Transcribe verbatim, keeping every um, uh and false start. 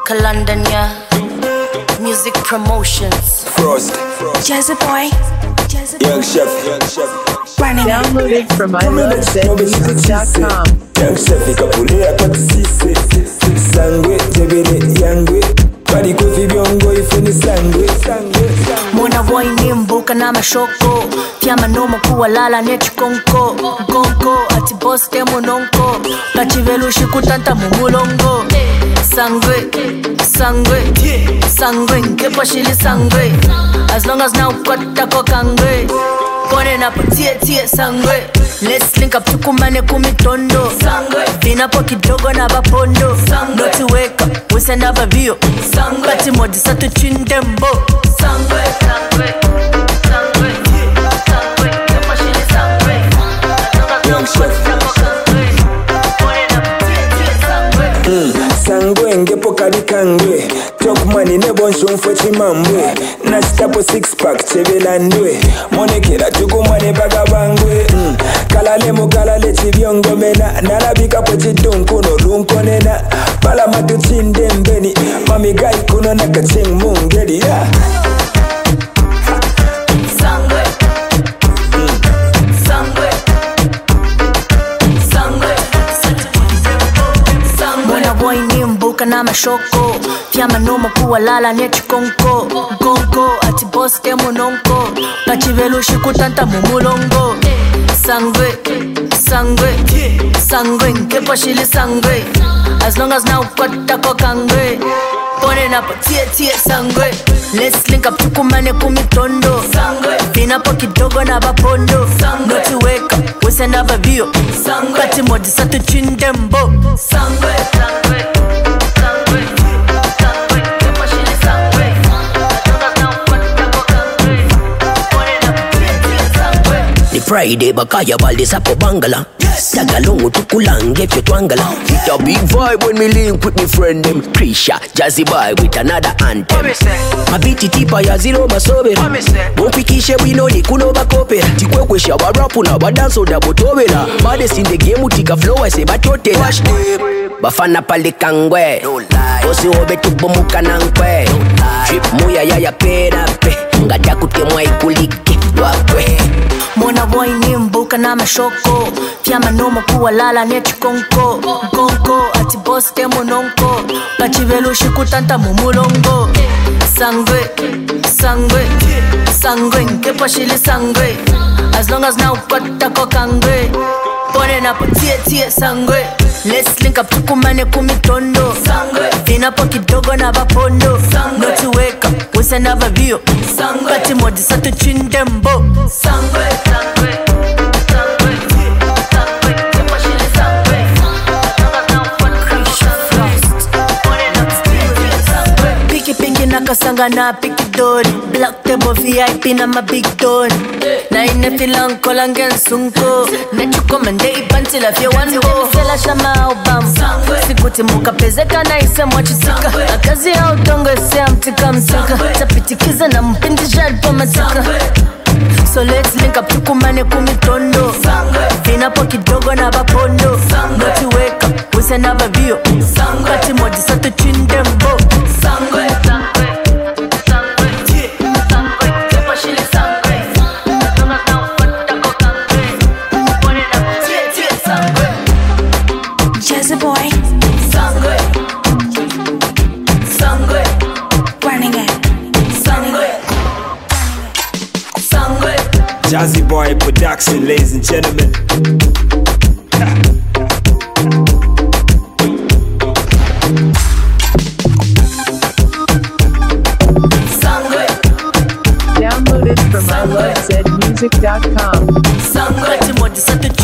Toka London, yeah. Music promotions. Frost. Jazzy boy. Young chef. Young chef. Running out. Downloaded from I love zed music dot com. Young chef ikapulea kwa sisi. Sangwe tebele yangwe. Badi kofi biongo ifuni sangwe. Mwana boy ni mbuka na mashoko. Pia manoma kuwa lala ne chikonko. Konko ati boss demo nonko. Kachivelushi kutanta mumulongo. Sangwe, sangwe, sangwe, nkepa shili sangwe. As long as now kota kokangwe. Pone na putie tie sangwe. Let's link up tukumane kumitondo. Sangwe, vinapo kidogo na bapondo. Sangwe, not wake up, we send up a view. Sangwe, kati modi satu chindembo. Sangwe, sangwe, sangwe, sangwe, nkepa shili sangwe. Young chef. Pone na putie tie sangwe. Sangwe ngepo kadikangwe. Talk money nebo nshomfwe chimambwe. Nachitapo six pack chebelandwe. Monekera tukumane bagabangwe. mm. Kalale mo kalale chibiongo mena. Nalabika po chidonko no runko nena. Pala matu chindembeni. Mami gai kuno nakacheng mungeri yeah. Sangwe, sangwe, sangwe, sangwe. Mwana boy ni mbuka na mashoko. Pia manoma kuwa lala ne chikonko. Konko ati boss demo nonko. Kachivelushi kutanta mumulongo. Sangwe, sangwe, sangwe, nkepa shili sangwe. As long as now kota kokangwe. Pone na putie tie sangwe. Let's link up tukumane kumitondo. Sangwe, vinapo kidogo na bapondo. Sangwe, not to wake up, we send up a view. Sangwe, kati modi satu chindembo. Sangwe, sangwe, sangwe, sangwe, nkepa shili sangwe. As long as now kota kokangwe. Pone na putie tie sangwe. Ni Friday bakaya balde sapo bangala. Tagalongo tukulange fyo twangala. It's a big vibe when me link with me friend them Krisha, Jazzy boy with another anthem. Mabiti tipa ya zero masobera. Mopikishe wino ni kuno bakopera. Tikwekwe shawa rapu na badanso da botobera. Baddest in the game utika flow I say batotela. Bafana pale kangwe. Osi obe tubomuka nankwe. Trip muya ya ya pera pe. Ngada kutemwa ikulike wakwe. Mwana boy ni mbuka na mashoko. Pia manoma kuwa lala ne chikonko. Konko ati boss demo nonko. Kachivelushi kutanta mumulongo. Sangwe, sangwe, sangwe, nkepa shili sangwe. As long as now kota kokangwe. Pone na putie tie sangwe. Let's link up tukumane kumitondo. Sangwe, vinapo kidogo na bapondo. Sangwe, not to wake up, we send up a view. Sangwe, kati modi satu chindembo. Sangwe, sangwe, sangwe, sangwe, nkepa shili sangwe. As long as now kota kokangwe. Pone na putie tie sangwe. Piki piki nakasanga na piki dori. Black table V I P na ma big don. Na ine filan kolangen sunko. Nechuko mende ipanti la fye wango. Sela shama album. Sikuti muka pezeka na ise mwachitika. Akazi ya utongo ise amtika mtika. Tapitikiza na mpindi jadwa matika. So let's link up tukumane kumitondo. Vinapo kidogo na bapondo. Not to wake up, we send up a view. Kati modi satu chindembo. Sangwe, sangwe, sangwe, sangwe, kepa shili sangwe. As long as now kota kokangwe. Pone na putie tie sangwe. Jazzy boy. Sangwe, sangwe, Running it. sangwe, sangwe. Jazzy boy production, ladies and gentlemen. Downloaded from I love zed music dot com. Sangwe, kati modi satu